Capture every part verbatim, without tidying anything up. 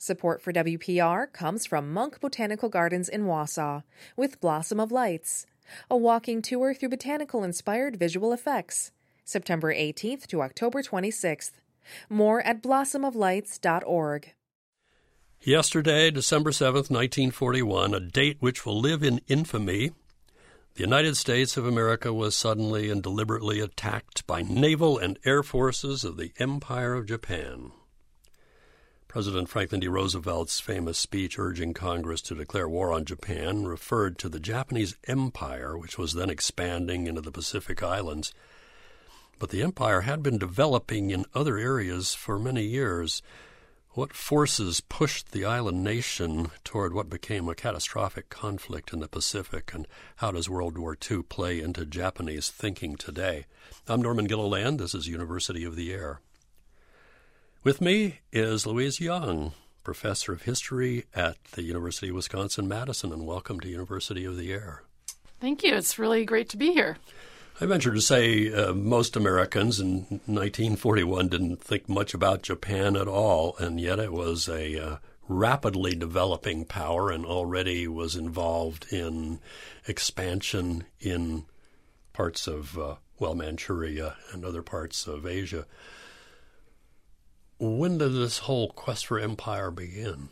Support for W P R comes from Monk Botanical Gardens in Wausau with Blossom of Lights, a walking tour through botanical-inspired visual effects, September eighteenth to October twenty-sixth. More at blossom of lights dot org. Yesterday, December seventh, nineteen forty-one, a date which will live in infamy, the United States of America was suddenly and deliberately attacked by naval and air forces of the Empire of Japan. President Franklin D. Roosevelt's famous speech urging Congress to declare war on Japan referred to the Japanese Empire, which was then expanding into the Pacific Islands. But the empire had been developing in other areas for many years. What forces pushed the island nation toward what became a catastrophic conflict in the Pacific, and how does World War Two play into Japanese thinking today? I'm Norman Gilliland. This is University of the Air. With me is Louise Young, professor of history at the University of Wisconsin-Madison, and welcome to University of the Air. Thank you. It's really great to be here. I venture to say uh, most Americans in nineteen forty-one didn't think much about Japan at all, and yet it was a uh, rapidly developing power and already was involved in expansion in parts of, uh, well, Manchuria and other parts of Asia. When did this whole quest for empire begin?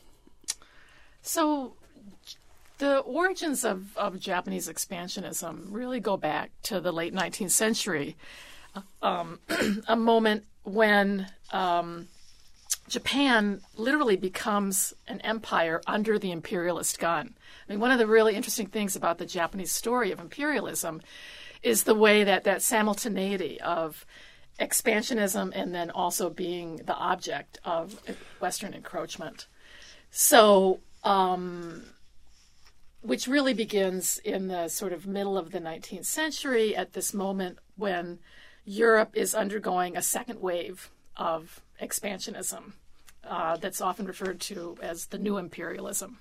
So the origins of, of Japanese expansionism really go back to the late nineteenth century, um, a moment when um, Japan literally becomes an empire under the imperialist gun. I mean, one of the really interesting things about the Japanese story of imperialism is the way that that simultaneity of expansionism and then also being the object of Western encroachment. So, um, which really begins in the sort of middle of the nineteenth century at this moment when Europe is undergoing a second wave of expansionism uh, that's often referred to as the new imperialism.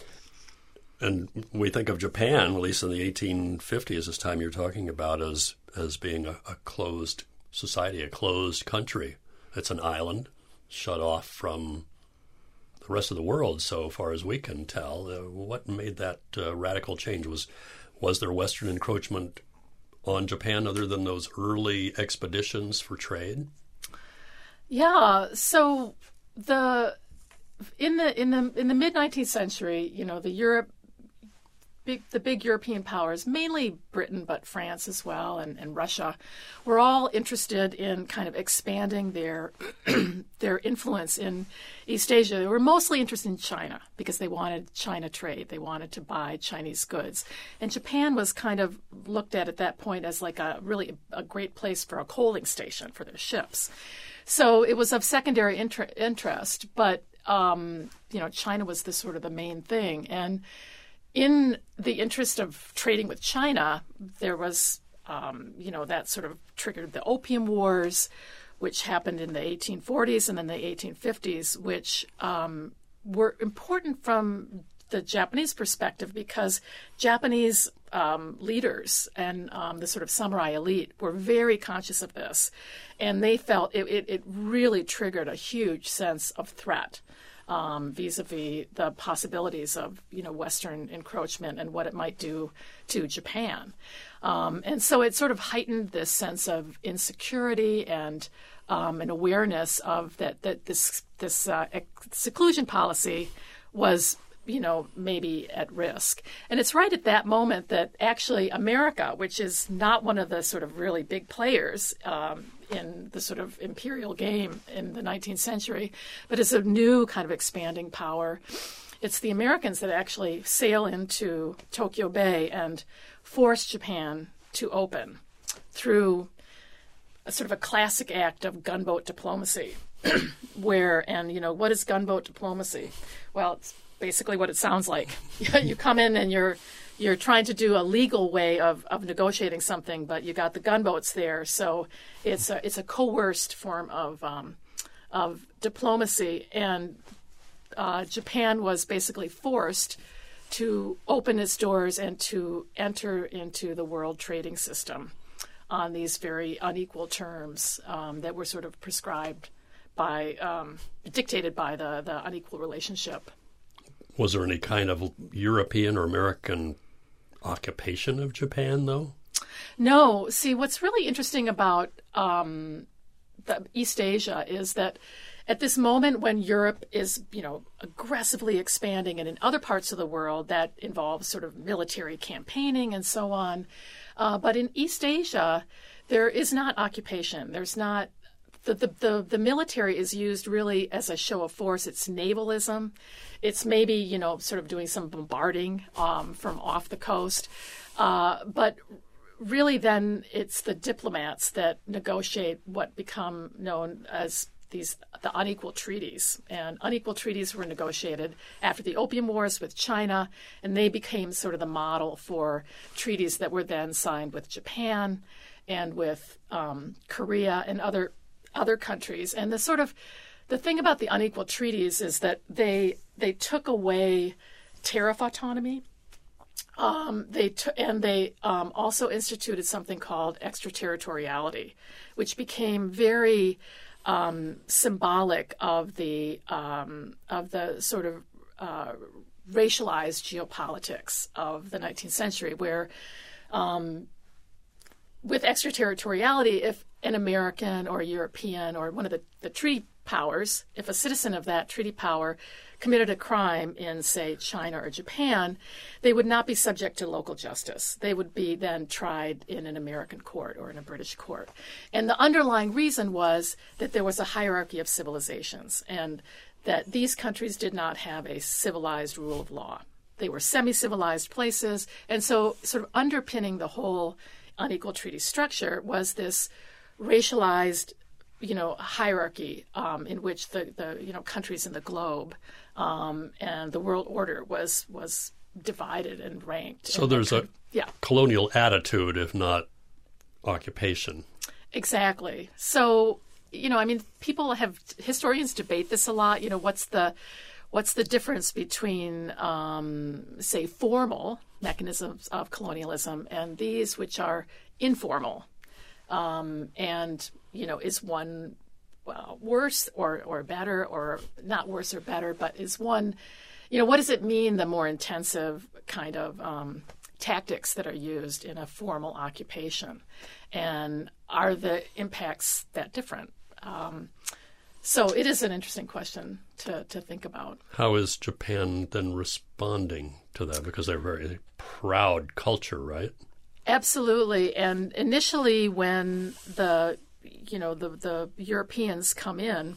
And we think of Japan, at least in the eighteen fifties, this time you're talking about, as, as being a, a closed society, a closed country. It's an island shut off from the rest of the world, so far as we can tell. Uh, what made that uh, radical change? Was was there Western encroachment on Japan other than those early expeditions for trade? Yeah. So the in the in the in the mid nineteenth century, you know, the Europe. Big, the big European powers, mainly Britain, but France as well, and, and Russia, were all interested in kind of expanding their their influence in East Asia. They were mostly interested in China because they wanted China trade. They wanted to buy Chinese goods. And Japan was kind of looked at at that point as like a really a great place for a coaling station for their ships. So it was of secondary inter- interest, but, um, you know, China was the sort of the main thing. And in the interest of trading with China, there was, um, you know, that sort of triggered the Opium Wars, which happened in the eighteen forties and then the eighteen fifties, which um, were important from the Japanese perspective because Japanese um, leaders and um, the sort of samurai elite were very conscious of this. And they felt it, it, it really triggered a huge sense of threat. Um, vis-a-vis the possibilities of, you know, Western encroachment and what it might do to Japan. Um, and so it sort of heightened this sense of insecurity and um, an awareness of that, that this, this uh, seclusion policy was, you know, maybe at risk. And it's right at that moment that actually America, which is not one of the sort of really big players um, in the sort of imperial game in the nineteenth century, but is a new kind of expanding power. It's the Americans that actually sail into Tokyo Bay and force Japan to open through a sort of a classic act of gunboat diplomacy, where, and, you know, what is gunboat diplomacy? Well, it's basically what it sounds like. You come in and you're you're trying to do a legal way of, of negotiating something, but you got the gunboats there, so it's a it's a coerced form of um, of diplomacy, and uh, Japan was basically forced to open its doors and to enter into the world trading system on these very unequal terms um, that were sort of prescribed by um, dictated by the, the unequal relationship. Was there any kind of European or American occupation of Japan, though? No. See, what's really interesting about um, the East Asia is that at this moment when Europe is, you know, aggressively expanding, and in other parts of the world that involves sort of military campaigning and so on, uh, but in East Asia, there is not occupation. There's not the, the the the military is used really as a show of force. It's navalism. It's maybe, you know, sort of doing some bombarding um, from off the coast, uh, but really then it's the diplomats that negotiate what become known as these the unequal treaties. And unequal treaties were negotiated after the Opium Wars with China, and they became sort of the model for treaties that were then signed with Japan and with um, Korea and other other countries. And the sort of the thing about the unequal treaties is that they they took away tariff autonomy. Um, they t- and they um, also instituted something called extraterritoriality, which became very um, symbolic of the um, of the sort of uh, racialized geopolitics of the nineteenth century, where um, with extraterritoriality, if an American or a European or one of the, the treaty powers, if a citizen of that treaty power committed a crime in, say, China or Japan, they would not be subject to local justice. They would be then tried in an American court or in a British court. And the underlying reason was that there was a hierarchy of civilizations and that these countries did not have a civilized rule of law. They were semi-civilized places. And so sort of underpinning the whole unequal treaty structure was this racialized, you know, hierarchy um, in which the, the, you know, countries in the globe um, and the world order was was divided and ranked. So and there's a of, yeah. colonial attitude, if not occupation. Exactly. So, you know, I mean, people have, historians debate this a lot. You know, what's the what's the difference between, um, say, formal mechanisms of colonialism and these which are informal? Um, and, you know, is one well, worse or, or better, or not worse or better, but is one, you know, what does it mean, the more intensive kind of um, tactics that are used in a formal occupation? And are the impacts that different? Um, so it is an interesting question to, to think about. How is Japan then responding to that? Because they're a very proud culture, right? Absolutely. And initially when the, you know, the, the Europeans come in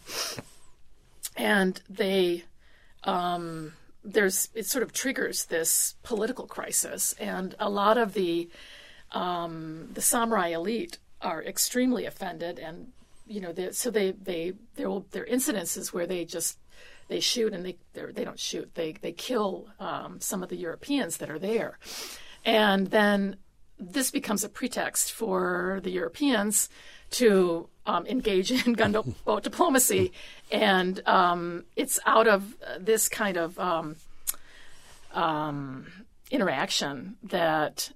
and they, um, there's, it sort of triggers this political crisis. And a lot of the, um, the samurai elite are extremely offended. And, you know, they, so they, they, there will, there are incidences where they just, they shoot and they, they don't shoot. They, they kill, um, some of the Europeans that are there. And then this becomes a pretext for the Europeans to um, engage in gunboat diplomacy. And um, it's out of this kind of um, um, interaction that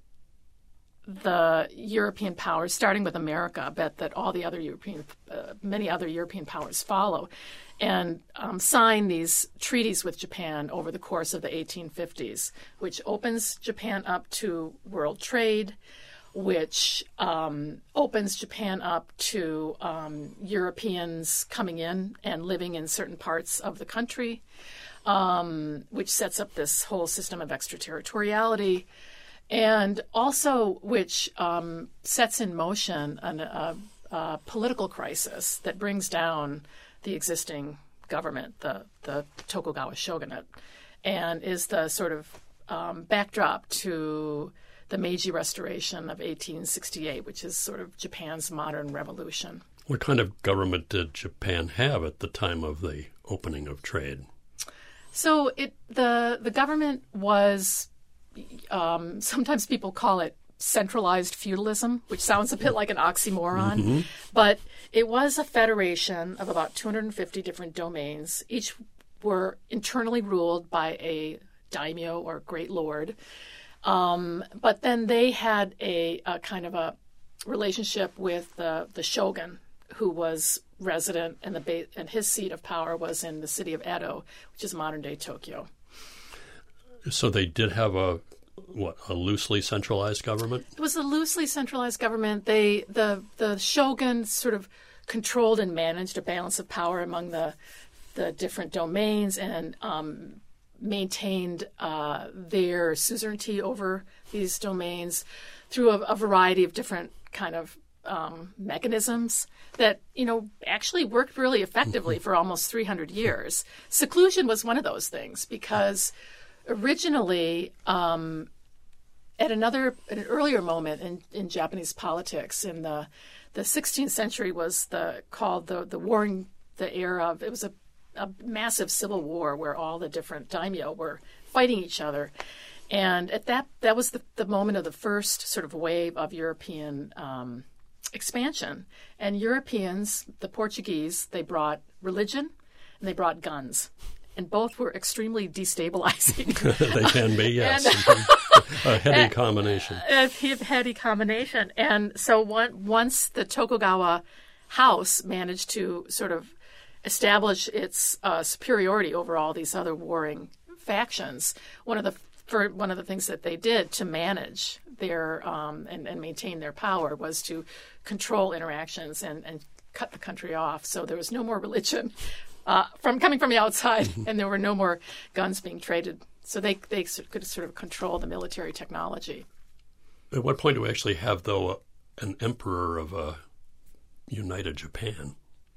the European powers, starting with America, but that all the other European, uh, many other European powers follow, and um, sign these treaties with Japan over the course of the eighteen fifties, which opens Japan up to world trade, which um, opens Japan up to um, Europeans coming in and living in certain parts of the country, um, which sets up this whole system of extraterritoriality, and also which um, sets in motion an, a, a political crisis that brings down the existing government, the, the Tokugawa shogunate, and is the sort of um, backdrop to the Meiji Restoration of eighteen sixty-eight, which is sort of Japan's modern revolution. What kind of government did Japan have at the time of the opening of trade? So it the the government was, um, sometimes people call it centralized feudalism, which sounds a bit like an oxymoron, mm-hmm. but it was a federation of about two hundred fifty different domains. Each were internally ruled by a daimyo or great lord. Um, but then they had a, a kind of a relationship with the, the shogun, who was resident and the ba- and his seat of power was in the city of Edo, which is modern-day Tokyo. So they did have a what a loosely centralized government? It was a loosely centralized government. They the the shogun sort of controlled and managed a balance of power among the the different domains and um, maintained uh, their suzerainty over these domains through a, a variety of different kind of um, mechanisms that, you know, actually worked really effectively for almost three hundred years. Seclusion was one of those things because originally, um, at another, at an earlier moment in, in Japanese politics, in the the sixteenth century, was the called the the warring the era of it was a, a massive civil war where all the different daimyo were fighting each other, and at that that was the, the moment of the first sort of wave of European um, expansion. And Europeans, the Portuguese, they brought religion and they brought guns. And both were extremely destabilizing. They can be, yes. And, a heady combination. A heady combination. And so one, once the Tokugawa house managed to sort of establish its uh, superiority over all these other warring factions, one of the for one of the things that they did to manage their um, and, and maintain their power was to control interactions and, and cut the country off. So there was no more religion. Uh, from coming from the outside, and there were no more guns being traded. So they they could sort of control the military technology. At what point do we actually have, though, an emperor of a united Japan?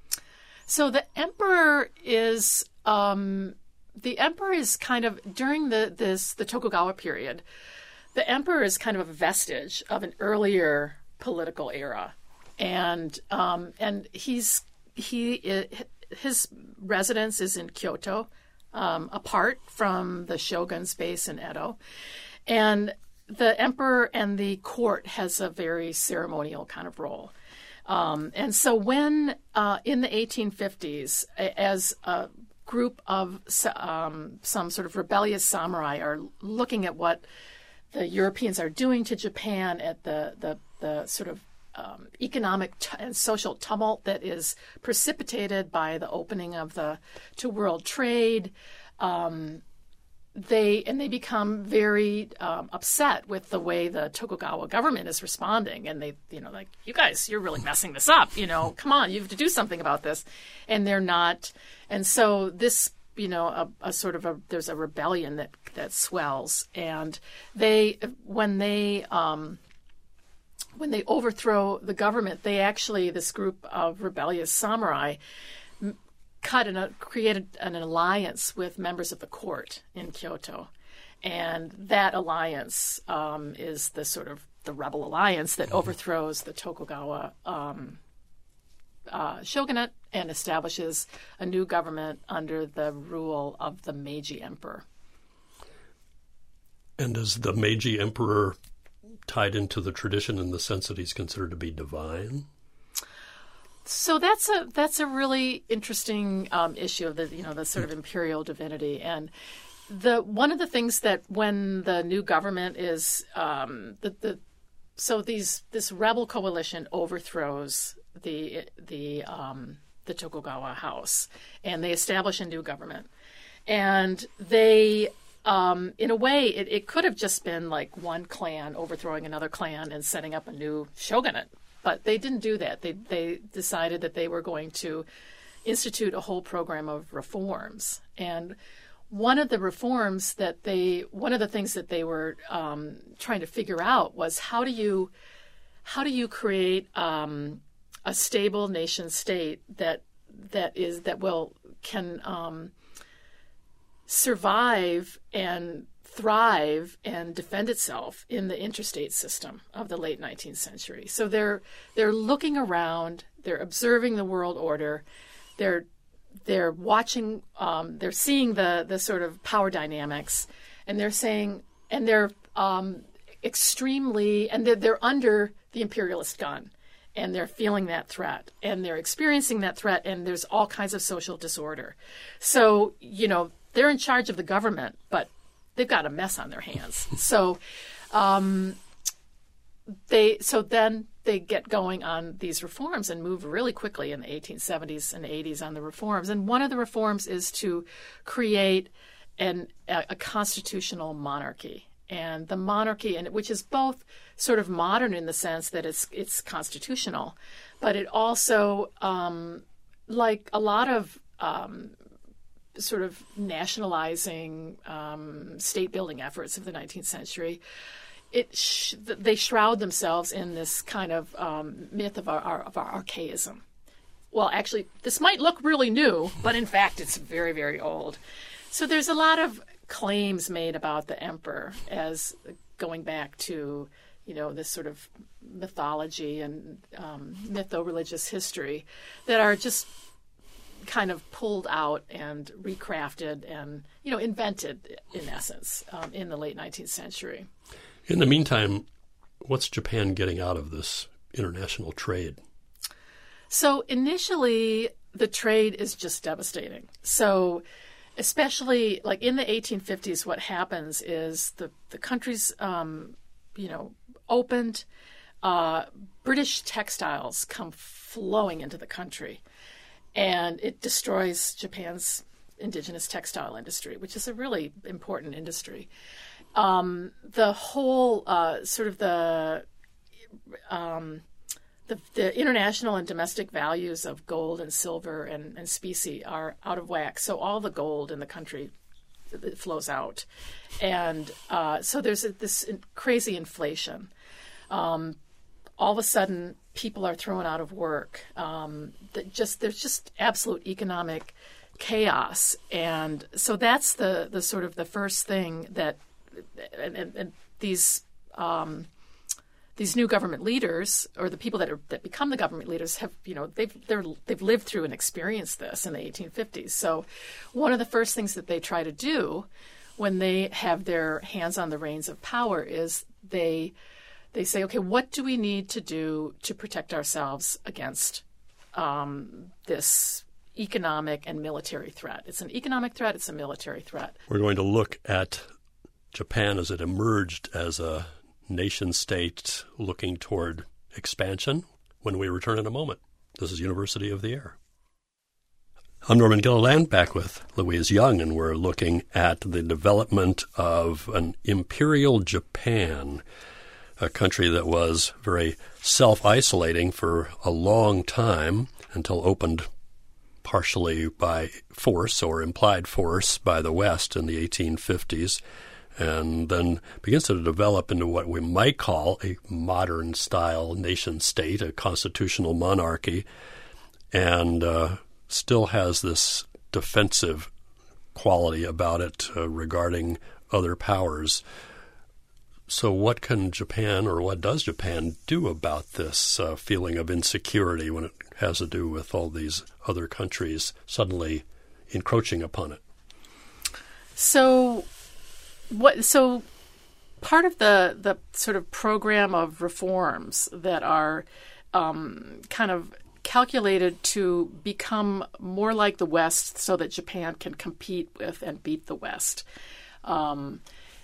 So the emperor is um, the emperor is kind of during the this the Tokugawa period. The emperor is kind of a vestige of an earlier political era, and um, and he's he. His residence is in Kyoto, um, apart from the shogun's base in Edo. And the emperor and the court has a very ceremonial kind of role. Um, and so when, uh, in the eighteen fifties, as a group of um, some sort of rebellious samurai are looking at what the Europeans are doing to Japan, at the, the, the sort of Um, economic t- and social tumult that is precipitated by the opening of the to world trade, um, they and they become very um, upset with the way the Tokugawa government is responding, and they, you know, like, you guys, you're really messing this up. You know, come on, you have to do something about this, and they're not. And so this, you know, a, a sort of a there's a rebellion that that swells, and they when they um, When they overthrow the government, they actually, this group of rebellious samurai, m- cut and uh, created an alliance with members of the court in Kyoto. And that alliance um, is the sort of the rebel alliance that overthrows the Tokugawa um, uh, shogunate and establishes a new government under the rule of the Meiji Emperor. And is the Meiji Emperor tied into the tradition in the sense that he's considered to be divine? So that's a that's a really interesting um, issue of the you know the sort of imperial divinity, and the one of the things that when the new government is um, the the so these this rebel coalition overthrows the the um, the Tokugawa house, and they establish a new government, and they. Um, in a way, it, it could have just been like one clan overthrowing another clan and setting up a new shogunate. But they didn't do that. They they decided that they were going to institute a whole program of reforms. And one of the reforms that they, one of the things that they were um, trying to figure out was how do you, how do you create um, a stable nation state that that is that will can. Um, survive and thrive and defend itself in the interstate system of the late nineteenth century. So they're they're looking around, they're observing the world order, they're they're watching, um, they're seeing the the sort of power dynamics, and they're saying, and they're um, extremely, and they're, they're under the imperialist gun. And they're feeling that threat, and they're experiencing that threat, and there's all kinds of social disorder. So, you know, they're in charge of the government, but they've got a mess on their hands. So, um, they so then they get going on these reforms and move really quickly in the eighteen seventies and eighties on the reforms. And one of the reforms is to create an, a, a constitutional monarchy. And the monarchy, and which is both sort of modern in the sense that it's it's constitutional, but it also, um, like a lot of um, sort of nationalizing um, state-building efforts of the nineteenth century, it sh- they shroud themselves in this kind of um, myth of our, our of our archaism. Well, actually, this might look really new, but in fact, it's very, very old. So there's a lot of claims made about the emperor as going back to, you know, this sort of mythology and um, mytho-religious history that are just kind of pulled out and recrafted and, you know, invented, in essence, um, in the late nineteenth century. In the meantime, what's Japan getting out of this international trade? So initially, the trade is just devastating. So especially like in the eighteen fifties, what happens is the, the country's, um, you know, opened. Uh, British textiles come flowing into the country, and it destroys Japan's indigenous textile industry, which is a really important industry. Um, the whole uh, sort of the, um, the the international and domestic values of gold and silver and, and specie are out of whack. So all the gold in the country it flows out, and uh, so there's a, this crazy inflation. Um, all of a sudden, people are thrown out of work. Um, that just there's just absolute economic chaos, and so that's the the sort of the first thing that. And, and, and these um, these new government leaders, or the people that are that become the government leaders, have you know they've they're, they've lived through and experienced this in the eighteen fifties. So, one of the first things that they try to do when they have their hands on the reins of power is they they say, okay, what do we need to do to protect ourselves against um, this economic and military threat? It's an economic threat. It's a military threat. We're going to look at Japan as it emerged as a nation-state looking toward expansion when we return in a moment. This is University of the Air. I'm Norman Gilliland, back with Louise Young, and we're looking at the development of an imperial Japan, a country that was very self-isolating for a long time until opened partially by force or implied force by the West in the eighteen fifties. And then begins to develop into what we might call a modern-style nation-state, a constitutional monarchy, and uh, still has this defensive quality about it uh, regarding other powers. So what can Japan, or what does Japan do about this uh, feeling of insecurity when it has to do with all these other countries suddenly encroaching upon it? So... What so part of the, the sort of program of reforms that are um, kind of calculated to become more like the West so that Japan can compete with and beat the West. Um,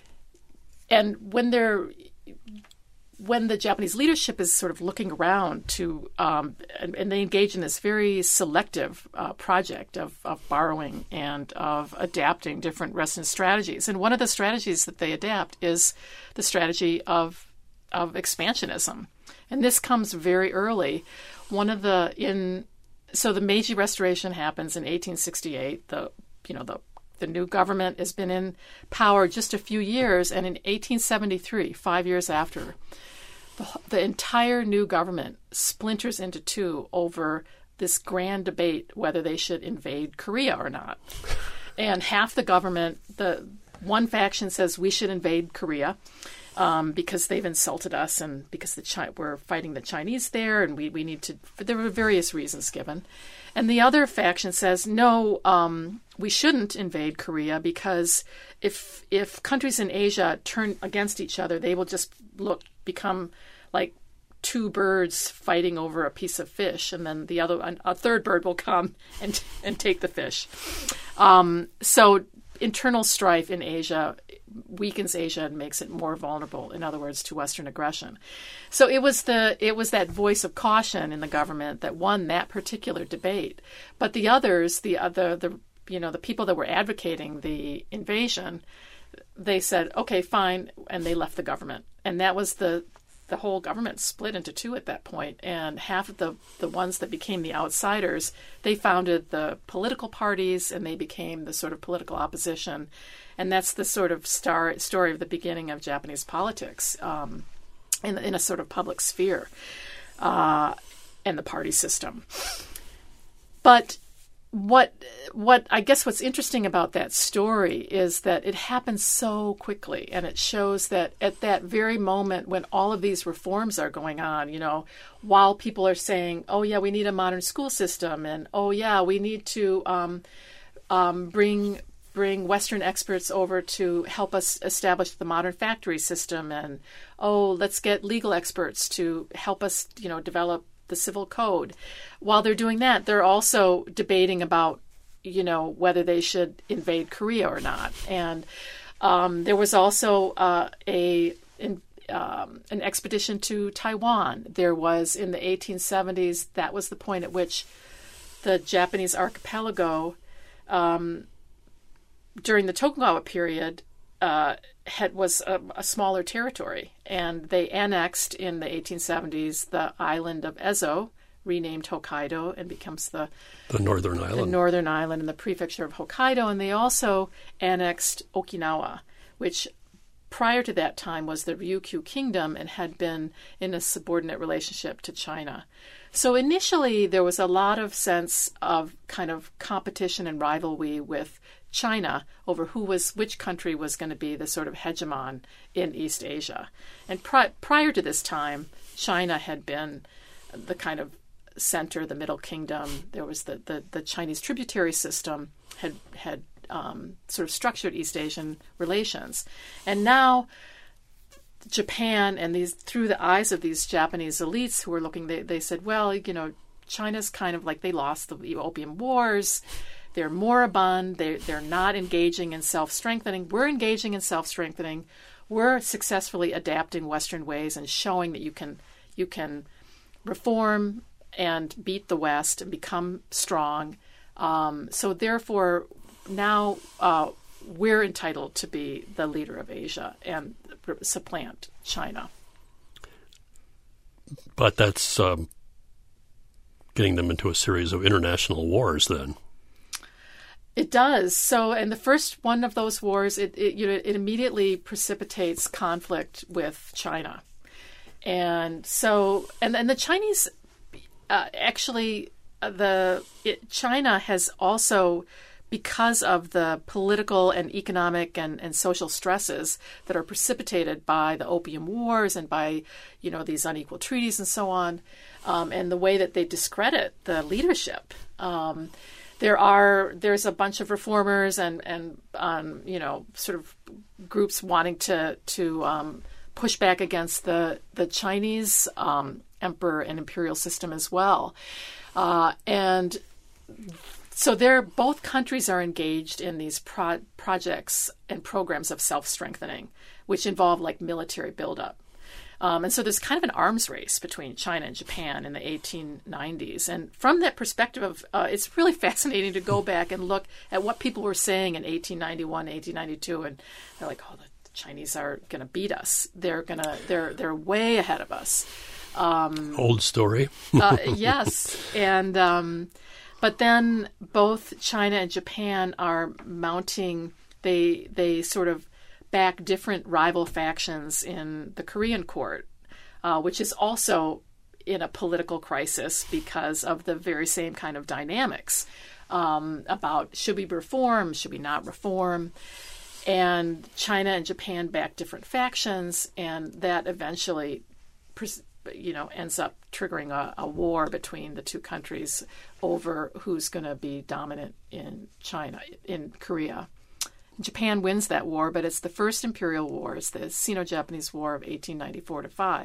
and when they're when the Japanese leadership is sort of looking around to, um, and, and they engage in this very selective uh, project of, of borrowing and of adapting different Western strategies. And one of the strategies that they adapt is the strategy of of expansionism. And this comes very early. One of the, in, so the Meiji Restoration happens in eighteen sixty-eight. The, you know, the The new government has been in power just a few years, and in eighteen seventy-three, five years after, the, the entire new government splinters into two over this grand debate whether they should invade Korea or not. And half the government, the one faction says we should invade Korea um, because they've insulted us and because the Chi- we're fighting the Chinese there, and we, we need to. There were various reasons given. And the other faction says, no, um, we shouldn't invade Korea because if if countries in Asia turn against each other, they will just look become like two birds fighting over a piece of fish, and then the other a third bird will come and and take the fish. Um, so internal strife in Asia weakens Asia and makes it more vulnerable, in other words, to Western aggression. So it was the it was that voice of caution in the government that won that particular debate. But the others, the other the you know the people that were advocating the invasion, they said, okay, fine, and they left the government. And that was the the whole government split into two at that point, and half of the, the ones that became the outsiders, they founded the political parties, and they became the sort of political opposition. And that's the sort of star, story of the beginning of Japanese politics um, in, in a sort of public sphere uh, and the party system. But what what I guess what's interesting about that story is that it happens so quickly, and it shows that at that very moment when all of these reforms are going on, you know, while people are saying, oh yeah, we need a modern school system, and oh yeah, we need to um, um, bring bring Western experts over to help us establish the modern factory system, and oh, let's get legal experts to help us, you know, develop the civil code. While they're doing that, they're also debating about, you know, whether they should invade Korea or not. And um, there was also uh, a in, um, an expedition to Taiwan. There was in the eighteen seventies. That was the point at which the Japanese archipelago, um, during the Tokugawa period, uh, had was a, a smaller territory, and they annexed in the eighteen seventies the island of Ezo, renamed Hokkaido, and becomes the the northern island, the northern island in the prefecture of Hokkaido. And they also annexed Okinawa, which prior to that time was the Ryukyu Kingdom and had been in a subordinate relationship to China. So initially there was a lot of sense of kind of competition and rivalry with China over who was which country was going to be the sort of hegemon in East Asia. And pri- prior to this time, China had been the kind of center, the Middle Kingdom. There was the, the, the Chinese tributary system had had um, sort of structured East Asian relations. And now Japan, and these through the eyes of these Japanese elites who were looking, they, they said, well, you know, China's kind of like they lost the Opium Wars. They're moribund. They, they're not engaging in self-strengthening. We're engaging in self-strengthening. We're successfully adapting Western ways and showing that you can you can reform and beat the West and become strong. Um, so therefore, now uh, we're entitled to be the leader of Asia and supplant China. But that's um, getting them into a series of international wars then. It does. So, and the first one of those wars, it, it you know it immediately precipitates conflict with China, and so and and the Chinese uh, actually uh, the it, China has also, because of the political and economic and, and social stresses that are precipitated by the Opium Wars and by, you know, these unequal treaties and so on, um, and the way that they discredit the leadership. Um, there are there's a bunch of reformers and and um, you know sort of groups wanting to to um, push back against the the Chinese um, emperor and imperial system as well, uh, and. So they're, both countries are engaged in these pro- projects and programs of self-strengthening, which involve like military buildup. Um, and so there's kind of an arms race between China and Japan in the eighteen nineties. And from that perspective, of, uh, it's really fascinating to go back and look at what people were saying in eighteen ninety-one, eighteen ninety-two, and they're like, "Oh, the Chinese are going to beat us. They're gonna, they're they're way ahead of us." Um, Old story. uh, yes, and. Um, But then both China and Japan are mounting, they they sort of back different rival factions in the Korean court, uh, which is also in a political crisis because of the very same kind of dynamics um, about should we reform, should we not reform. And China and Japan back different factions, and that eventually pres- you know, ends up triggering a, a war between the two countries over who's going to be dominant in China, in Korea. Japan wins that war, but it's the first imperial war. It's the Sino-Japanese War of eighteen ninety-four to five.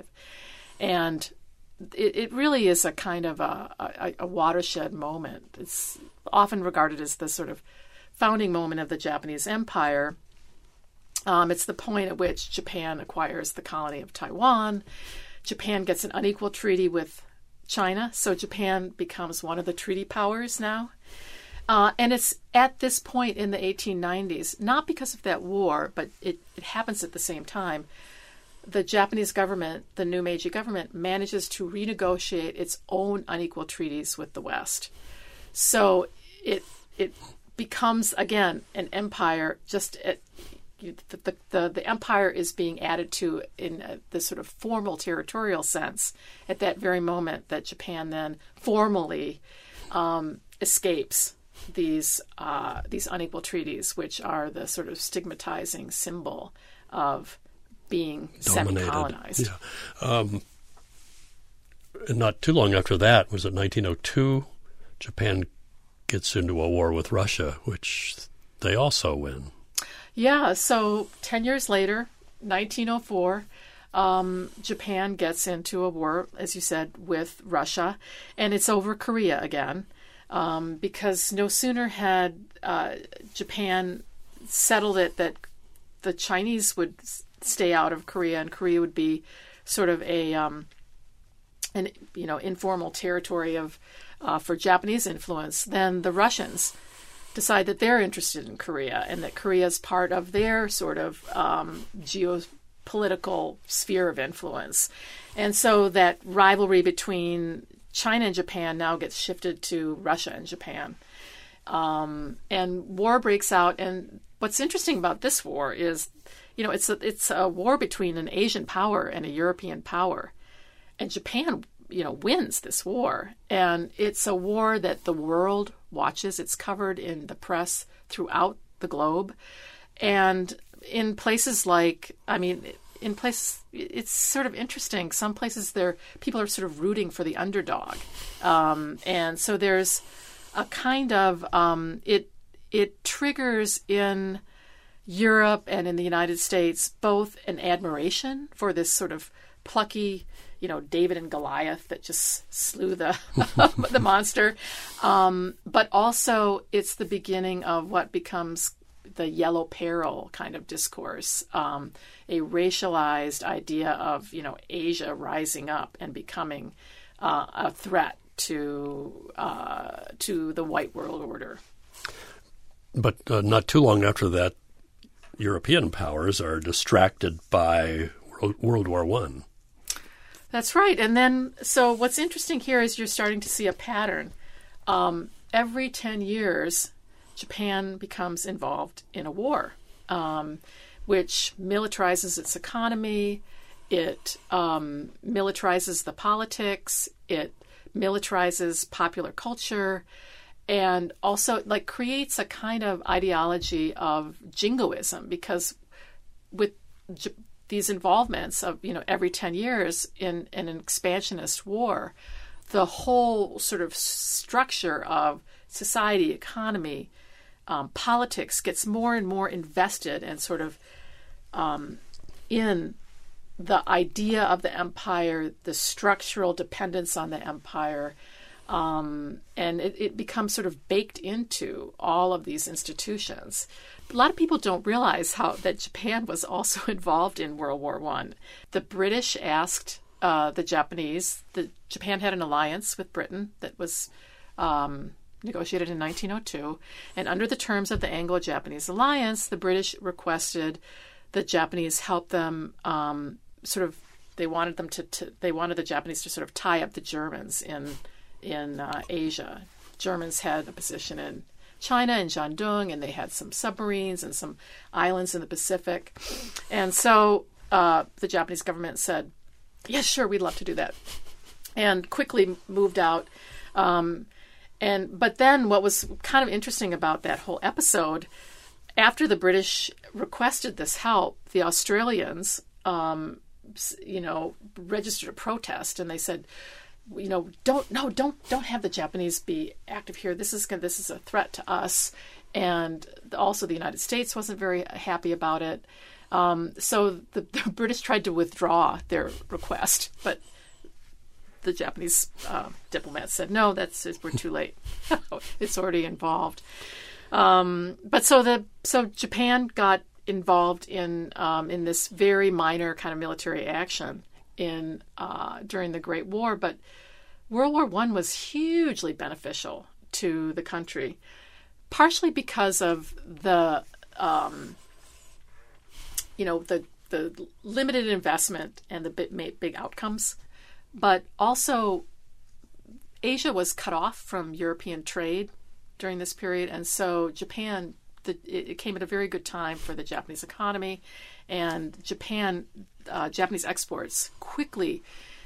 And it, it really is a kind of a, a, a watershed moment. It's often regarded as the sort of founding moment of the Japanese Empire. Um, it's the point at which Japan acquires the colony of Taiwan. Japan gets an unequal treaty with China, so Japan becomes one of the treaty powers now. Uh, and it's at this point in the eighteen nineties, not because of that war, but it, it happens at the same time, the Japanese government, the new Meiji government, manages to renegotiate its own unequal treaties with the West. So it it becomes, again, an empire. Just at, the, the, the, the empire is being added to in a, this sort of formal territorial sense at that very moment that Japan then formally um, escapes these uh, these unequal treaties, which are the sort of stigmatizing symbol of being semi-colonized. Yeah. Um, and not too long after that, was it nineteen oh two, Japan gets into a war with Russia, which they also win. Yeah, so ten years later, nineteen oh four, um, Japan gets into a war, as you said, with Russia, and it's over Korea again. Um, because no sooner had uh, Japan settled it that the Chinese would stay out of Korea and Korea would be sort of a um, an you know informal territory of uh, for Japanese influence, then the Russians decide that they're interested in Korea and that Korea is part of their sort of um, geopolitical sphere of influence, and so that rivalry between China and Japan now gets shifted to Russia and Japan. Um, and war breaks out. And what's interesting about this war is, you know, it's a, it's a war between an Asian power and a European power. And Japan, you know, wins this war. And it's a war that the world watches. It's covered in the press throughout the globe. And in places like, I mean, in places, it's sort of interesting. Some places there, people are sort of rooting for the underdog, um, and so there's a kind of um, it. It triggers in Europe and in the United States both an admiration for this sort of plucky, you know, David and Goliath that just slew the the monster, um, but also it's the beginning of what becomes the yellow peril kind of discourse, um, a racialized idea of, you know, Asia rising up and becoming uh, a threat to uh, to the white world order. But uh, not too long after that, European powers are distracted by World, World War One. That's right. And then, so what's interesting here is you're starting to see a pattern. Um, every ten years, Japan becomes involved in a war, um, which militarizes its economy, it um, militarizes the politics, it militarizes popular culture, and also like creates a kind of ideology of jingoism, because with J- these involvements of, you know, every ten years in, in an expansionist war, the whole sort of structure of society, economy, Um, politics gets more and more invested and sort of um, in the idea of the empire, the structural dependence on the empire, um, and it, it becomes sort of baked into all of these institutions. A lot of people don't realize how that Japan was also involved in World War One. The British asked uh, the Japanese, the Japan had an alliance with Britain that was um, negotiated in nineteen oh two, and under the terms of the Anglo-Japanese alliance, the British requested the Japanese help them um, sort of. They wanted them to, to. They wanted the Japanese to sort of tie up the Germans in in uh, Asia. Germans had a position in China and Shandong, and they had some submarines and some islands in the Pacific, and so uh, the Japanese government said, "Yes, sure, we'd love to do that," and quickly moved out. Um, And but then what was kind of interesting about that whole episode, after the British requested this help, the Australians, um, you know, registered a protest, and they said, you know, don't no don't don't have the Japanese be active here. This is this is a threat to us, and also the United States wasn't very happy about it. Um, so the, the British tried to withdraw their request, but the Japanese uh, diplomats said, no, that's we're too late. It's already involved. Um, but so the so Japan got involved in um, in this very minor kind of military action in uh, during the Great War, but World War One was hugely beneficial to the country, partially because of the um, you know the the limited investment and the big, big outcomes, but also Asia was cut off from European trade during this period, and so Japan, the, it came at a very good time for the Japanese economy, and Japan, uh, Japanese exports quickly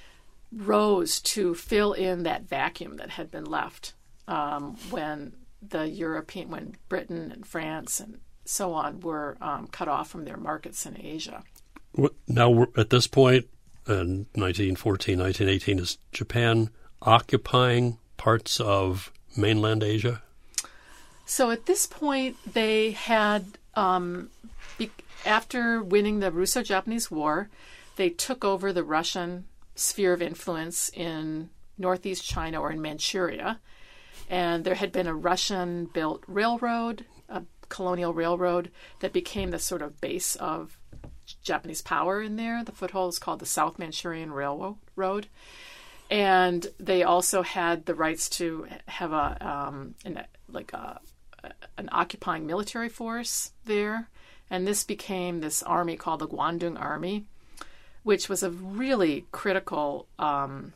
rose to fill in that vacuum that had been left um, when the European, when Britain and France and so on were um, cut off from their markets in Asia. Now, we're, at this point, in nineteen fourteen, nineteen eighteen, is Japan occupying parts of mainland Asia? So at this point, they had, um, be, after winning the Russo-Japanese War, they took over the Russian sphere of influence in northeast China or in Manchuria. And there had been a Russian-built railroad, a colonial railroad, that became the sort of base of Japanese power in there. The foothold is called the South Manchurian Railroad. And they also had the rights to have a um, an, like a, an occupying military force there. And this became this army called the Guandong Army, which was a really critical... Um,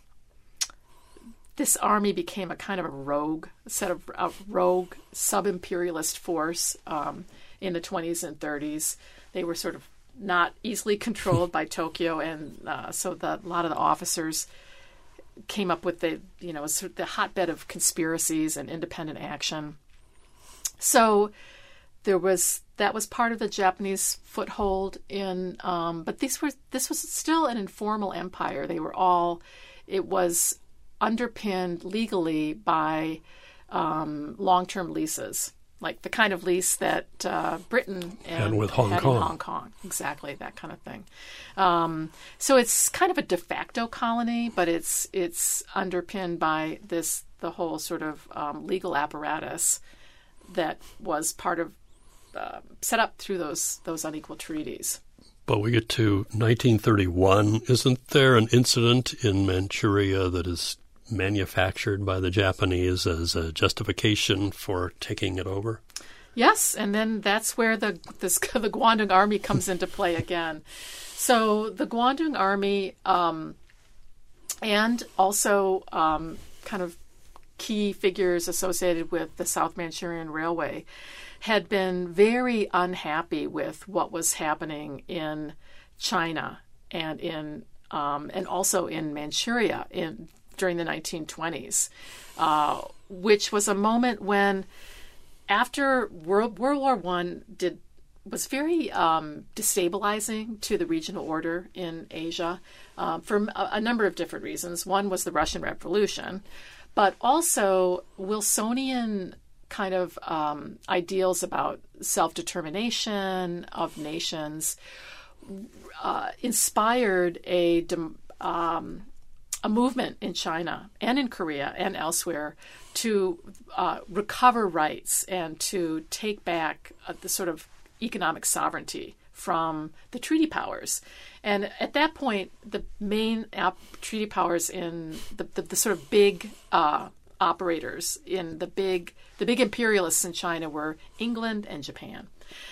this army became a kind of a rogue, a set of a rogue sub-imperialist force um, in the twenties and thirties. They were sort of not easily controlled by Tokyo, and uh, so the, a lot of the officers came up with the, you know, sort of the hotbed of conspiracies and independent action. So there was that was part of the Japanese foothold in, um, but these were this was still an informal empire. They were all, it was underpinned legally by um, long-term leases, like the kind of lease that uh, Britain and, and with Hong had Kong. in Hong Kong, exactly that kind of thing. Um, so it's kind of a de facto colony, but it's it's underpinned by this the whole sort of um, legal apparatus that was part of uh, set up through those those unequal treaties. But we get to nineteen thirty-one. Isn't there an incident in Manchuria that is manufactured by the Japanese as a justification for taking it over? Yes, and then that's where the this, the Guandong Army comes into play again. So the Guandong Army um, and also um, kind of key figures associated with the South Manchurian Railway had been very unhappy with what was happening in China and in um, and also in Manchuria in during the nineteen twenties, uh, which was a moment when, after World, World War One did was very um, destabilizing to the regional order in Asia um, for a, a number of different reasons. One was the Russian Revolution, but also Wilsonian kind of um, ideals about self-determination of nations uh, inspired a um, a movement in China and in Korea and elsewhere to uh, recover rights and to take back uh, the sort of economic sovereignty from the treaty powers. And at that point, the main ap- treaty powers in the, the, the sort of big uh, operators in the big the big imperialists in China were England and Japan.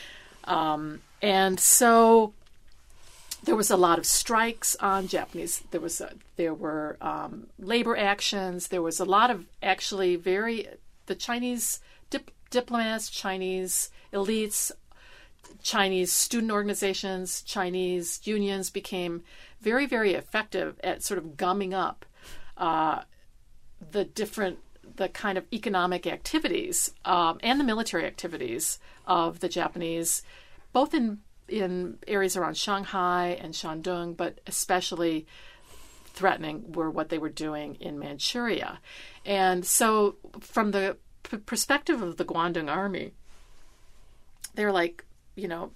Um, and so there was a lot of strikes on Japanese. There was a, there were um, labor actions. There was a lot of actually very the Chinese dip, diplomats, Chinese elites, Chinese student organizations, Chinese unions became very, very effective at sort of gumming up uh, the different, the kind of economic activities um, and the military activities of the Japanese, both in in areas around Shanghai and Shandong, but especially threatening were what they were doing in Manchuria. And so from the p- perspective of the Guandong Army, they're like, you know,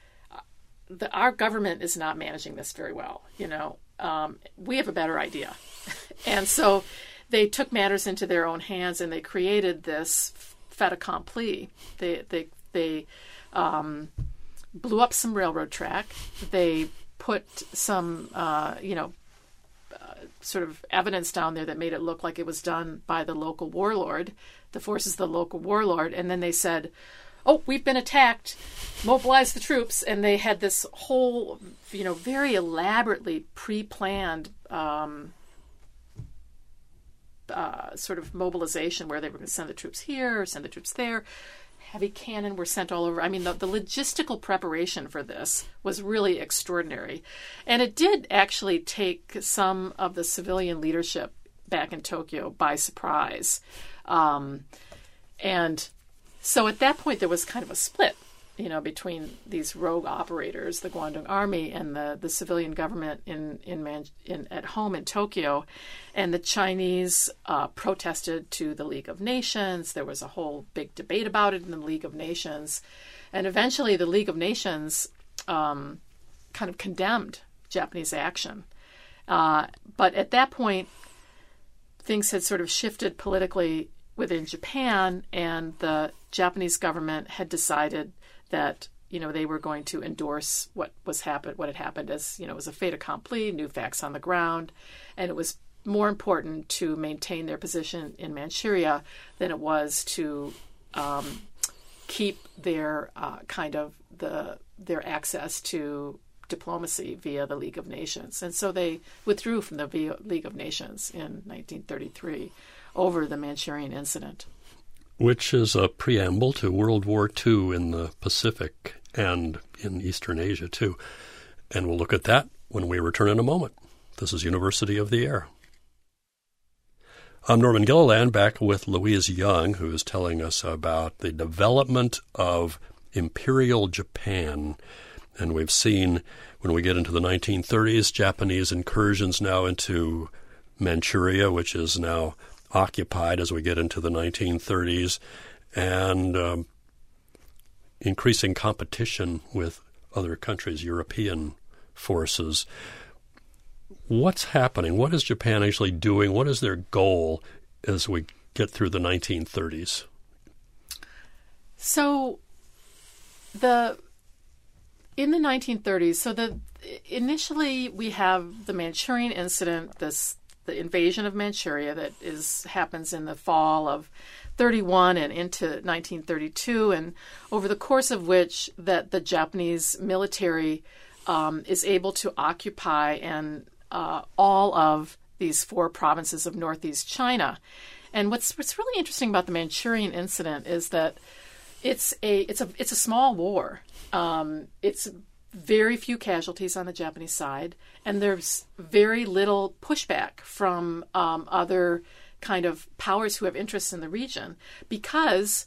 the, our government is not managing this very well. You know, um, we have a better idea. And so they took matters into their own hands and they created this fait accompli. They they they um, blew up some railroad track. They put some uh, you know uh, sort of evidence down there that made it look like it was done by the local warlord, the forces of the local warlord, and then they said, "Oh, we've been attacked. Mobilize the troops." And they had this whole, you know, very elaborately pre-planned um, uh, sort of mobilization where they were going to send the troops here, or send the troops there. Heavy cannon were sent all over. I mean, the, the logistical preparation for this was really extraordinary. And it did actually take some of the civilian leadership back in Tokyo by surprise. Um, and so at that point, there was kind of a split, you know, between these rogue operators, the Guangdong Army, and the, the civilian government in in, Man- in at home in Tokyo. And the Chinese uh, protested to the League of Nations. There was a whole big debate about it in the League of Nations. And eventually the League of Nations um, kind of condemned Japanese action. Uh, but at that point, things had sort of shifted politically within Japan, and the Japanese government had decided that, you know, they were going to endorse what was happened, what had happened as, you know, it was a fait accompli, new facts on the ground, and it was more important to maintain their position in Manchuria than it was to um, keep their uh, kind of the their access to diplomacy via the League of Nations. And so they withdrew from the League of Nations in nineteen thirty-three over the Manchurian incident. Which is a preamble to World War Two in the Pacific and in Eastern Asia, too. And we'll look at that when we return in a moment. This is University of the Air. I'm Norman Gilliland, back with Louise Young, who is telling us about the development of Imperial Japan. And we've seen, when we get into the nineteen thirties, Japanese incursions now into Manchuria, which is now occupied as we get into the nineteen thirties, and um, increasing competition with other countries, European forces. What's happening? What is Japan actually doing? What is their goal as we get through the nineteen thirties? So the in the nineteen thirties, so the initially we have the Manchurian incident, this the invasion of Manchuria that is happens in the fall of thirty-one and into nineteen thirty-two, and over the course of which that the Japanese military um, is able to occupy and uh, all of these four provinces of northeast China. And what's what's really interesting about the Manchurian incident is that it's a it's a it's a small war. Um, it's very few casualties on the Japanese side, and there's very little pushback from um, other kind of powers who have interests in the region because,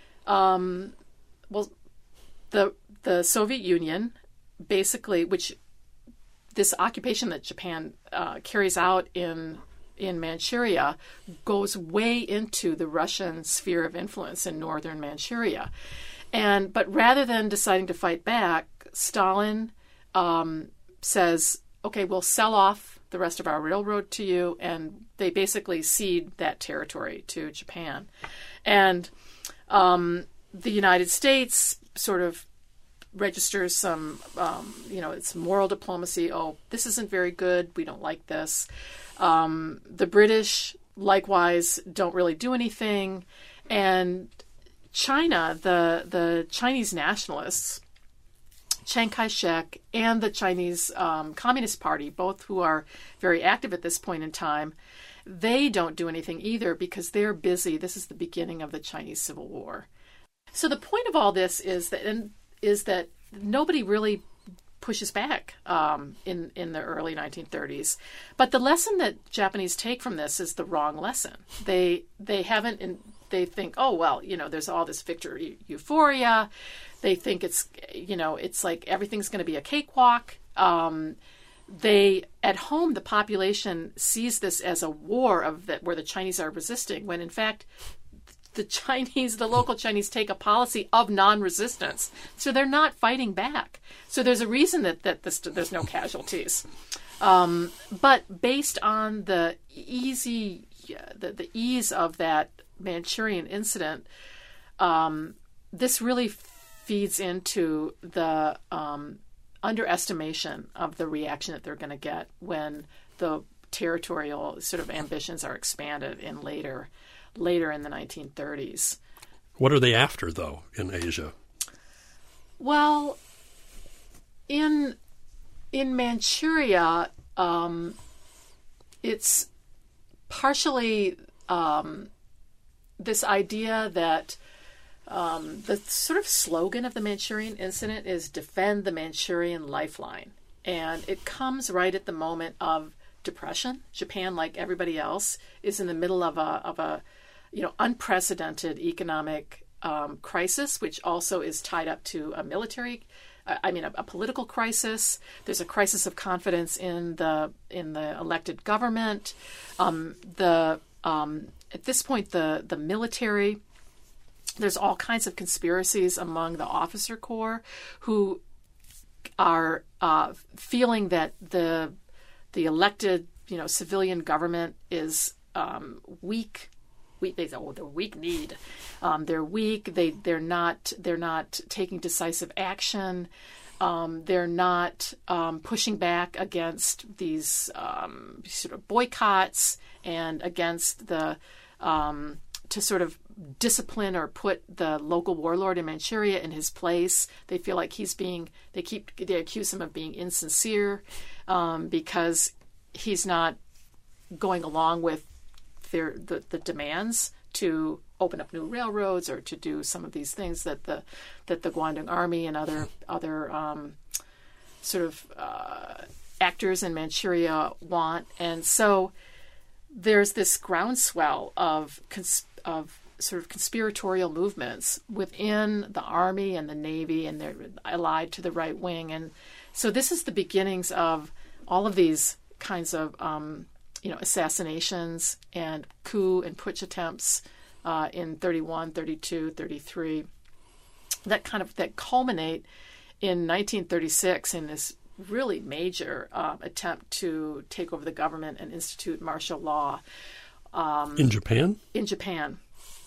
um, well, the the Soviet Union basically, which this occupation that Japan uh, carries out in in Manchuria goes way into the Russian sphere of influence in northern Manchuria. And but rather than deciding to fight back, Stalin um, says, okay, we'll sell off the rest of our railroad to you, and they basically cede that territory to Japan. And um, the United States sort of registers some, um, you know, it's moral diplomacy. Oh, this isn't very good. We don't like this. Um, the British, likewise, don't really do anything. And China, the the Chinese nationalists, Chiang Kai-shek and the Chinese um, Communist Party, both who are very active at this point in time, they don't do anything either because they're busy. This is the beginning of the Chinese Civil War. So the point of all this is that and is that nobody really pushes back um, in in the early nineteen thirties. But the lesson that Japanese take from this is the wrong lesson. They they haven't. In, they think, oh well, you know, there's all this victory euphoria. They think it's, you know, it's like everything's going to be a cakewalk. Um, they at home, the population sees this as a war of that where the Chinese are resisting, when in fact the Chinese, the local Chinese, take a policy of non-resistance. So they're not fighting back. So there's a reason that, that this, there's no casualties. Um, but based on the easy, the, the ease of that Manchurian incident, um, this really feeds into the um, underestimation of the reaction that they're going to get when the territorial sort of ambitions are expanded in later, later in the nineteen thirties. What are they after, though, in Asia? Well, in in Manchuria, um, it's partially um, this idea that um, the sort of slogan of the Manchurian incident is "Defend the Manchurian Lifeline," and it comes right at the moment of depression. Japan, like everybody else, is in the middle of a of a you know unprecedented economic um, crisis, which also is tied up to a military. I mean, a, a political crisis. There's a crisis of confidence in the in the elected government. Um, the um, at this point, the the military. There's all kinds of conspiracies among the officer corps who are uh, feeling that the the elected, you know, civilian government is um, weak. Weak. They say, oh, they're weak-kneed. Um, they're weak. They they're not they're not taking decisive action. Um, they're not um, pushing back against these um, sort of boycotts and against the um, to sort of discipline or put the local warlord in Manchuria in his place. They feel like he's being. They keep they accuse him of being insincere um, because he's not going along with their the, the demands to open up new railroads or to do some of these things that the that the Guandong Army and other other um, sort of uh, actors in Manchuria want. And so there's this groundswell of cons- of sort of conspiratorial movements within the army and the navy, and they're allied to the right wing. And so this is the beginnings of all of these kinds of um, you know assassinations and coup and putsch attempts uh, in thirty-one, thirty-two, thirty-three that kind of that culminate in nineteen thirty-six in this really major uh, attempt to take over the government and institute martial law um, in Japan. In Japan,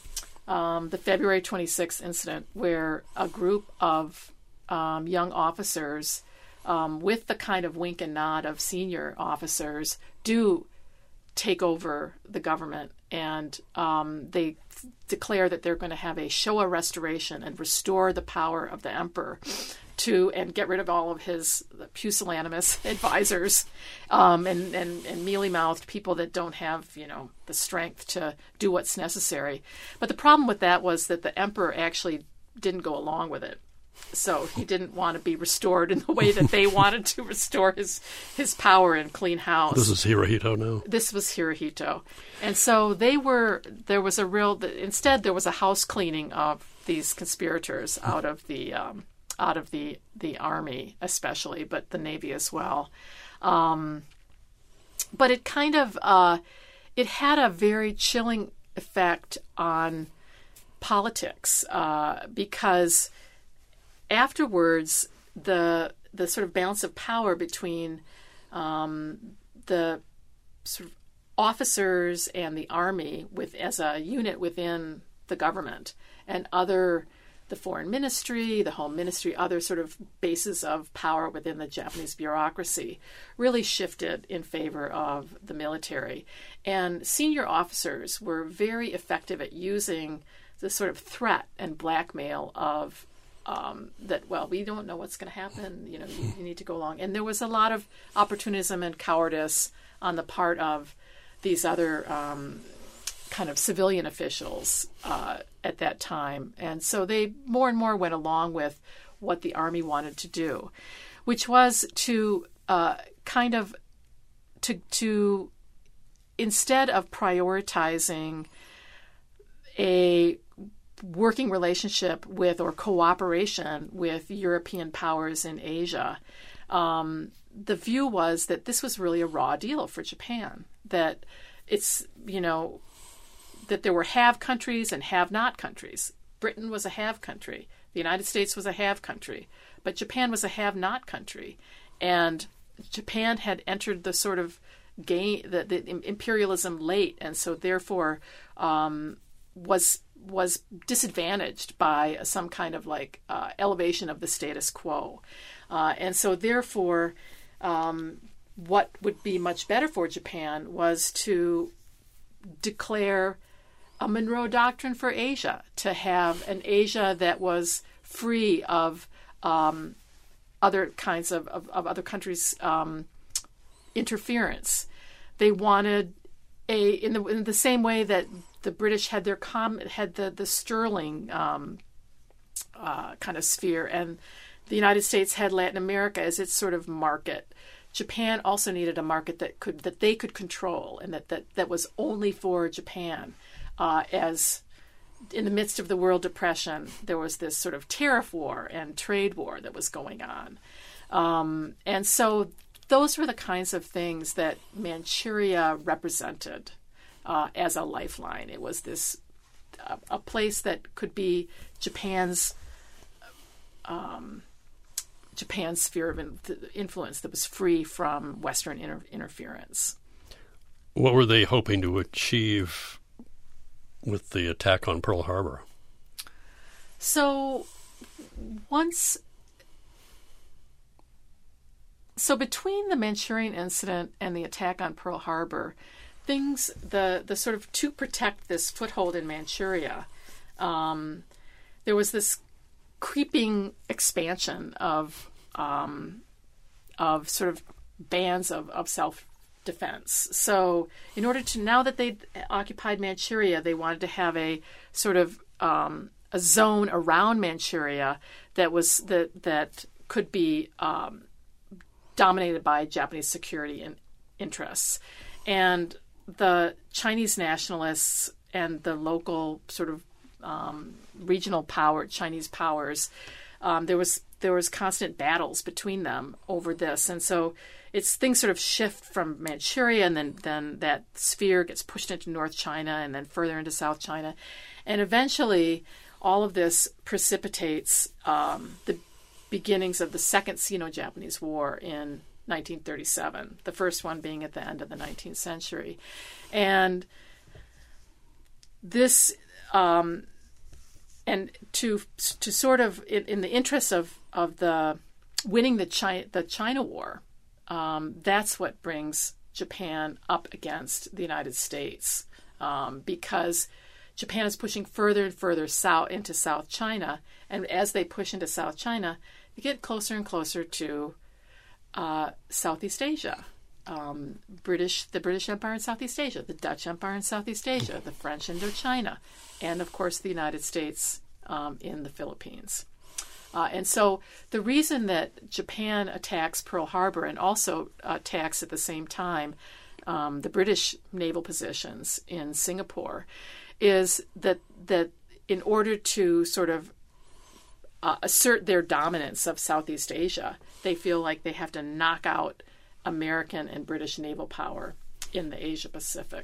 um, the February twenty-sixth incident, where a group of um, young officers, um, with the kind of wink and nod of senior officers, do take over the government, and um, they f- declare that they're going to have a Showa restoration and restore the power of the emperor to and get rid of all of his pusillanimous advisors um, and, and, and mealy-mouthed people that don't have, you know, the strength to do what's necessary. But the problem with that was that the emperor actually didn't go along with it. So he didn't want to be restored in the way that they wanted to restore his his power and clean house. This is Hirohito now. This was Hirohito. And so they were, there was a real, instead there was a house cleaning of these conspirators out of the, um, out of the, the army especially, but the navy as well. Um, but it kind of, uh, it had a very chilling effect on politics uh, because afterwards, the the sort of balance of power between um, the sort of officers and the army, with as a unit within the government, and other the foreign ministry, the home ministry, other sort of bases of power within the Japanese bureaucracy, really shifted in favor of the military. And senior officers were very effective at using the sort of threat and blackmail of Um, that, well, we don't know what's going to happen. You know, you, you need to go along. And there was a lot of opportunism and cowardice on the part of these other um, kind of civilian officials uh, at that time. And so they more and more went along with what the army wanted to do, which was to uh, kind of to to instead of prioritizing a working relationship with or cooperation with European powers in Asia, um, the view was that this was really a raw deal for Japan, that it's, you know, that there were have countries and have not countries. Britain was a have country. The United States was a have country. But Japan was a have not country. And Japan had entered the sort of game, the, the imperialism late, and so therefore um, was was disadvantaged by some kind of like uh, elevation of the status quo. Uh, and so therefore, um, what would be much better for Japan was to declare a Monroe Doctrine for Asia, to have an Asia that was free of um, other kinds of, of, of other countries' um, interference. They wanted a in the in the same way that the British had their com had the the sterling um, uh, kind of sphere, and the United States had Latin America as its sort of market. Japan also needed a market that could that they could control, and that that, that was only for Japan. Uh, as in the midst of the World Depression, there was this sort of tariff war and trade war that was going on, um, and so those were the kinds of things that Manchuria represented. Uh, as a lifeline. It was this uh, a place that could be Japan's um, Japan's sphere of in- influence that was free from Western inter- interference. What were they hoping to achieve with the attack on Pearl Harbor? So once, so between the Manchurian incident and the attack on Pearl Harbor, things the the sort of to protect this foothold in Manchuria, um, there was this creeping expansion of um, of sort of bands of, of self-defense. So in order to, now that they'd occupied Manchuria, they wanted to have a sort of um, a zone around Manchuria that was that that could be um, dominated by Japanese security in, interests. And the Chinese nationalists and the local sort of um, regional power, Chinese powers, um, there was there was constant battles between them over this, and so it's things sort of shift from Manchuria, and then then that sphere gets pushed into North China, and then further into South China, and eventually all of this precipitates um, the beginnings of the Second Sino-Japanese War in nineteen thirty-seven, the first one being at the end of the nineteenth century. And this, um, and to to sort of, in, in the interest of, of the winning the China, the China War, um, that's what brings Japan up against the United States, um, because Japan is pushing further and further south into South China, and as they push into South China, they get closer and closer to Uh, Southeast Asia, um, British, the British Empire in Southeast Asia, the Dutch Empire in Southeast Asia, the French Indochina, and of course the United States um, in the Philippines. Uh, and so the reason that Japan attacks Pearl Harbor and also attacks at the same time um, the British naval positions in Singapore is that that in order to sort of Uh, assert their dominance of Southeast Asia, they feel like they have to knock out American and British naval power in the Asia Pacific.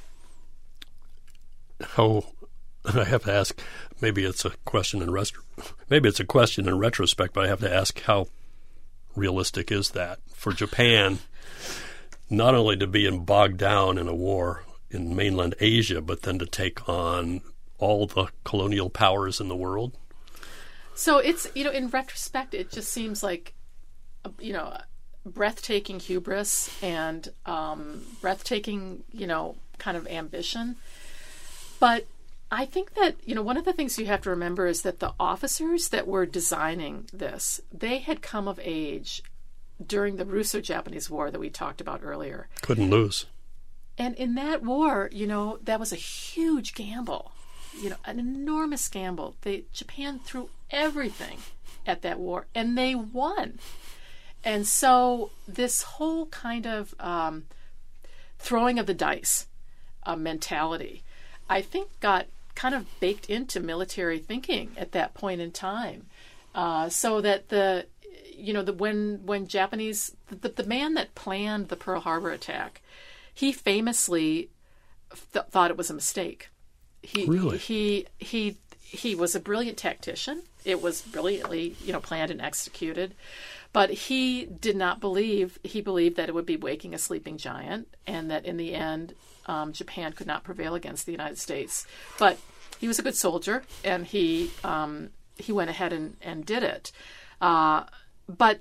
How, I have to ask, maybe it's a question in rest, maybe it's a question in retrospect, but I have to ask, how realistic is that for Japan, not only to be bogged down in a war in mainland Asia, but then to take on all the colonial powers in the world? So it's, you know, in retrospect, it just seems like, you know, breathtaking hubris and um, breathtaking, you know, kind of ambition. But I think that, you know, one of the things you have to remember is that the officers that were designing this, they had come of age during the Russo-Japanese War that we talked about earlier. Couldn't lose. And in that war, you know, that was a huge gamble. You know, an enormous gamble. They Japan threw everything at that war, and they won. And so this whole kind of um, throwing of the dice uh, mentality, I think, got kind of baked into military thinking at that point in time, uh, so that the, you know, the when when Japanese the, the man that planned the Pearl Harbor attack, he famously th- thought it was a mistake. He, really? He he he was a brilliant tactician. It was brilliantly, you know, planned and executed, but he did not believe. He believed that it would be waking a sleeping giant, and that in the end, um, Japan could not prevail against the United States. But he was a good soldier, and he um, he went ahead and, and did it. Uh, but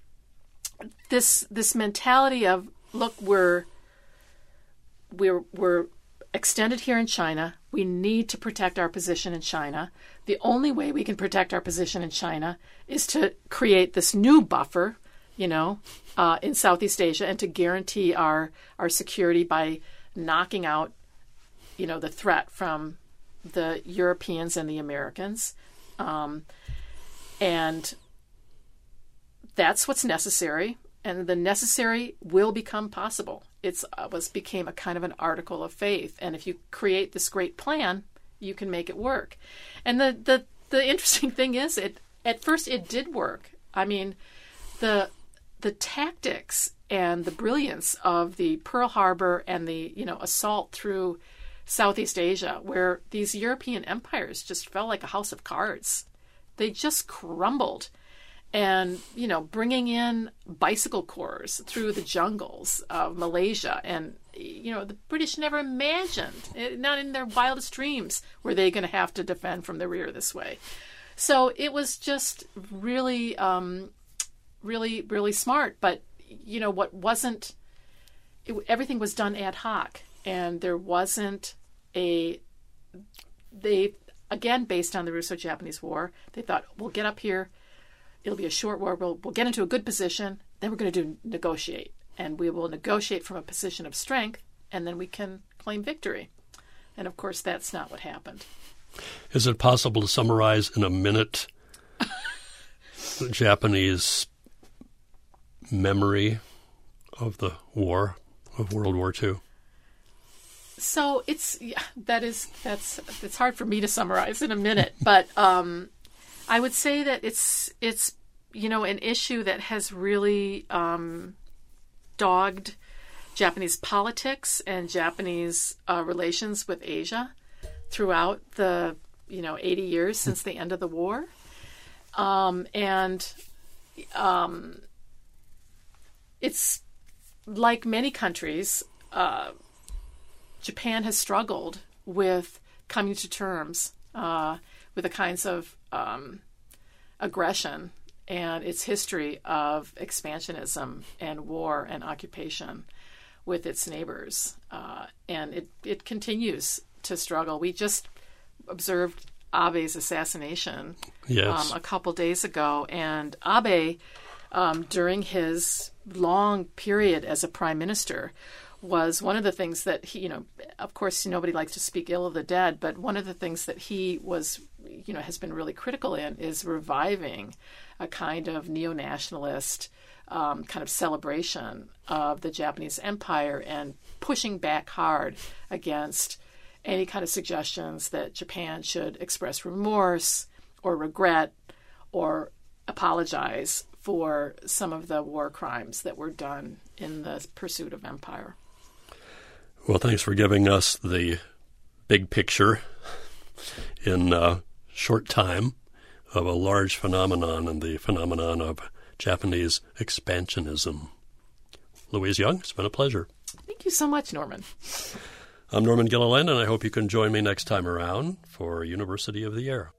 this this mentality of, look, we're we're we're extended here in China. We need to protect our position in China. The only way we can protect our position in China is to create this new buffer, you know, uh, in Southeast Asia, and to guarantee our our security by knocking out, you know, the threat from the Europeans and the Americans. Um, and that's what's necessary. And the necessary will become possible. It's uh, was became a kind of an article of faith. And if you create this great plan, you can make it work. And the, the, the interesting thing is, it at first it did work. I mean, the the tactics and the brilliance of the Pearl Harbor and the, you know, assault through Southeast Asia, where these European empires just fell like a house of cards. They just crumbled. And, you know, bringing in bicycle corps through the jungles of Malaysia. And, you know, the British never imagined, not in their wildest dreams, were they going to have to defend from the rear this way. So it was just really, um, really, really smart. But, you know, what wasn't, it, everything was done ad hoc. And there wasn't a, they, again, based on the Russo-Japanese War, they thought, we'll get up here. It'll be a short war. We'll, we'll get into a good position. Then we're going to do negotiate. And we will negotiate from a position of strength, and then we can claim victory. And, of course, that's not what happened. Is it possible to summarize in a minute the Japanese memory of the war, of World War Two? So it's yeah, that is that's it's hard for me to summarize in a minute, but um, I would say that it's it's you know an issue that has really um, dogged Japanese politics and Japanese uh, relations with Asia throughout the you know eighty years since the end of the war, um, and um, it's like many countries. Uh, Japan has struggled with coming to terms uh, with the kinds of um, aggression and its history of expansionism and war and occupation with its neighbors. Uh, and it, it continues to struggle. We just observed Abe's assassination yes. um, a couple days ago. And Abe, um, during his long period as a prime minister, was one of the things that he, you know, of course, nobody likes to speak ill of the dead, but one of the things that he was, you know, has been really critical in is reviving a kind of neo-nationalist um, kind of celebration of the Japanese empire and pushing back hard against any kind of suggestions that Japan should express remorse or regret or apologize for some of the war crimes that were done in the pursuit of empire. Well, thanks for giving us the big picture in a short time of a large phenomenon and the phenomenon of Japanese expansionism. Louise Young, it's been a pleasure. Thank you so much, Norman. I'm Norman Gilliland, and I hope you can join me next time around for University of the Air.